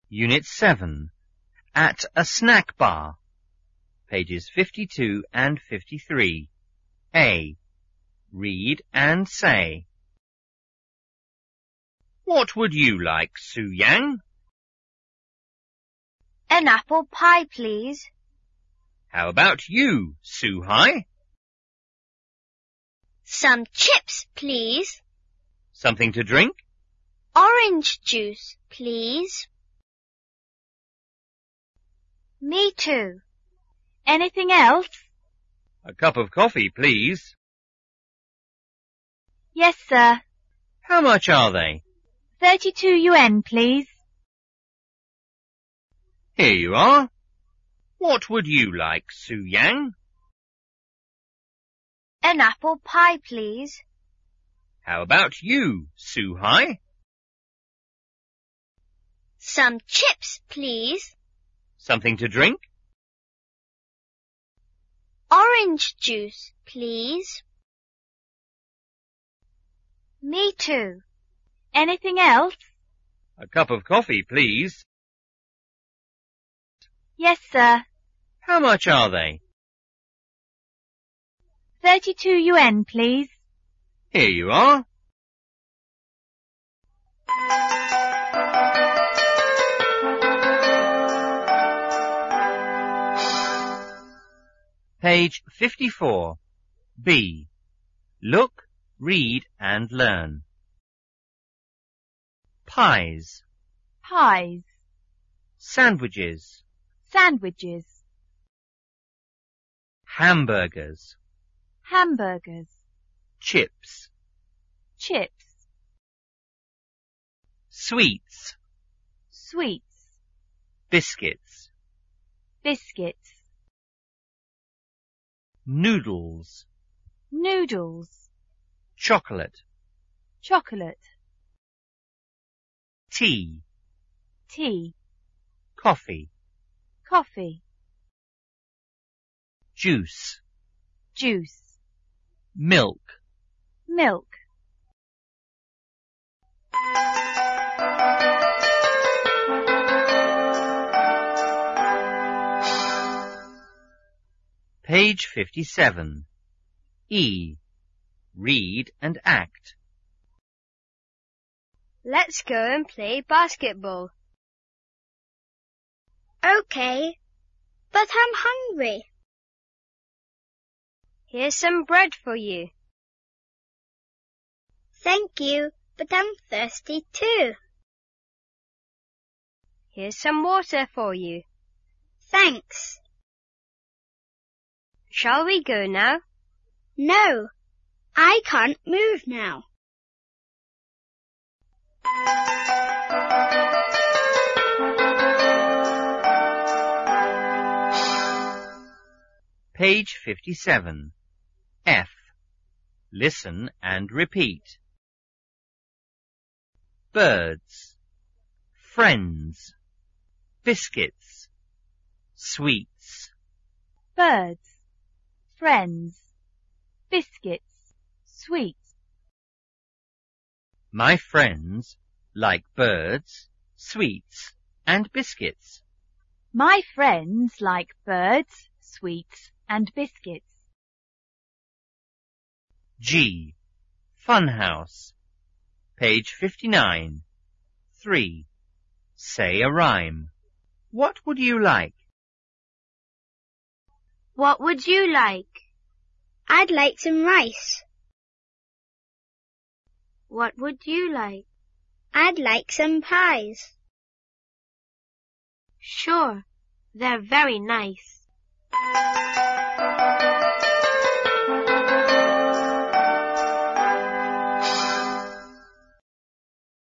Unit 7. At a snack bar. Pages 52 and 53. A. Read and say. What would you like, Sue-Yang? An apple pie, please. How about you, Sue-Hai? Some chips, please. Something to drink? Orange juice, please. Me too. Anything else? A cup of coffee, please. Yes, sir. How much are they? 32 yuan, please. Here you are. What would you like, Sue-Yang? An apple pie, please. How about you, Sue-Hai? Some chips, please. Something to drink? Orange juice, please. Me too. Anything else? A cup of coffee, please. Yes, sir. How much are they? 32 yuan, please. Here you are. Page 54. B. Look, read and learn. Pies. Pies. Sandwiches. Sandwiches. Hamburgers. Hamburgers. Chips. Chips. Sweets. Sweets. Biscuits. Biscuits. Noodles. Noodles. Chocolate. Chocolate. Tea. Tea. Coffee. Coffee. Juice. Juice. Milk. Milk. Page 57. E. Read and act. Let's go and play basketball. Okay, but I'm hungry. Here's some bread for you. Thank you, but I'm thirsty too. Here's some water for you. Thanks. Shall we go now? No, I can't move now. Page 57. F. Listen and repeat. Birds. Friends. Biscuits. Sweets. Birds. Friends. Biscuits. Sweets. My friends like birds, sweets, and biscuits. My friends like birds, sweets, and biscuits. G. Funhouse. Page 59. 3. Say a rhyme. What would you like? What would you like? I'd like some rice. What would you like? I'd like some pies. Sure, they're very nice.